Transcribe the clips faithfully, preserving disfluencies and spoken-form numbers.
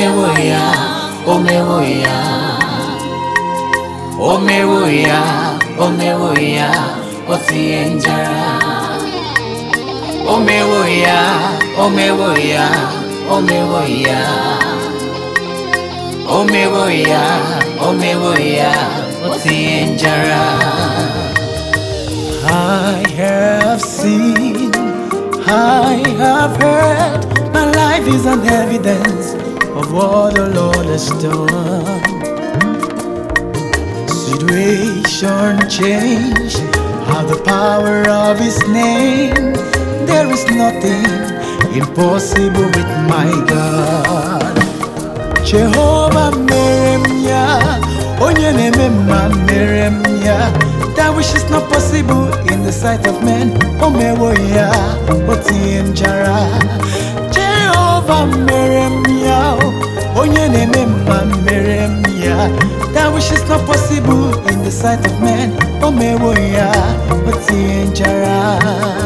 Omewoya, Omewoya, Omewoya, Omewoya, Otienjara. Omewoya, Omewoya, Omewoya, Omewoya, Omewoya, Otienjara. I have seen, I have heard, my life is an evidence of what the Lord has done. Situation changed, have the power of His name. There is nothing impossible with my God. Jehovah Meremya, Onyenemema Meremya. That which is not possible in the sight of men. Omewoya, Otienjara. Jehovah Meremya, Onyenemema Meremya. That which is not possible in the sight of men. Omewoya, Otienjara.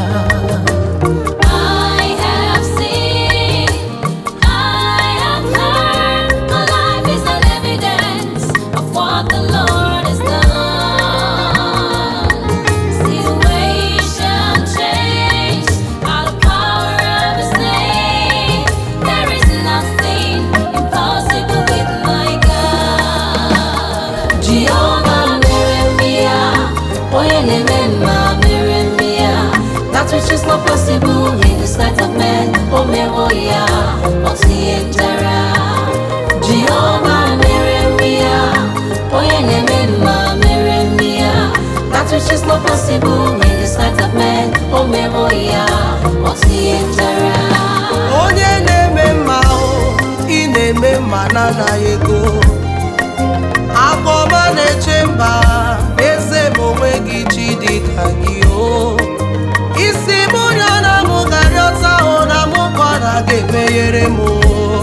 That which is not possible in the sight of men. Omewoya, Otienjara. Jehovah Meremya, Oyenemema Meremya. That which is not possible in the sight of men. Omewoya, Otienjara. Oyenemema, Inemema nana yego. Akoma ne chemba, eze momegi chidika giyo. Isi munya na mugaryota ona mukwana gemeyere mu.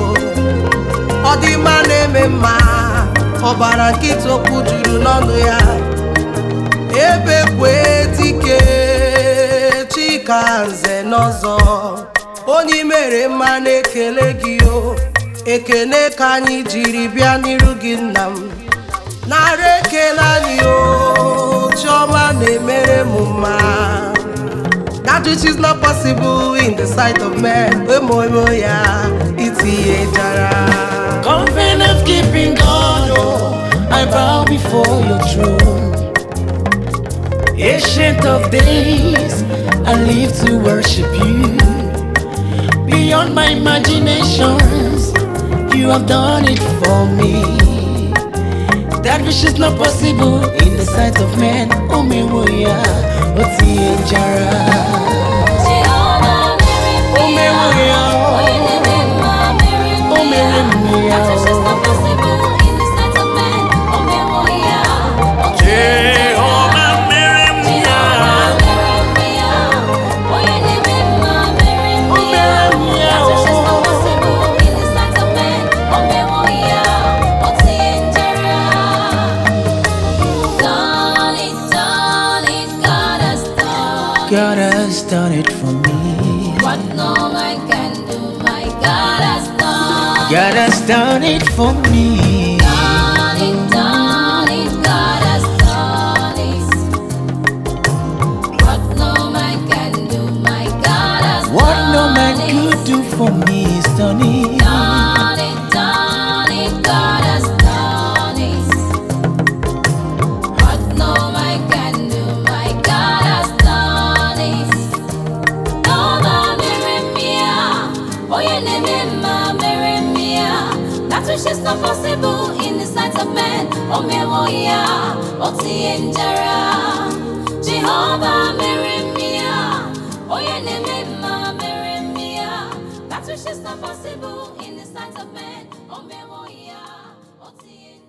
Odima neme ma, obara kito kujuru n'ọnụ ya. Ebe kwe tike, chika nze n'ọzọ. Onye mere mma na-ekele gị o. Ekene ka anyị jiri bịa n'iru gị nna m. Nara ekele anyị o, Chioma na-emere m mma. That which is not possible in the sight of men. Omewoya, Otienjara. Covenant keeping God, oh, I bow before your throne. Ancient of days, I live to worship you. Beyond my imaginations, you have done it for me. That which is not possible in the sight of men. Omewoya, Otienjara. God has done it for me. What no man can do, my God has done. God has done it for me. Done it, done it, God has done it. What no man can do, my God has done it. What no man could do for me is done it. Done it, done it, God has done it. What no man can do, my God has done it. That which is not possible in the sight of men. Omewoya, Otienjara. Jehovah Meremya, Oyenemema Meremya. That which is not possible in the sight of men. Omewoya, Otienjara.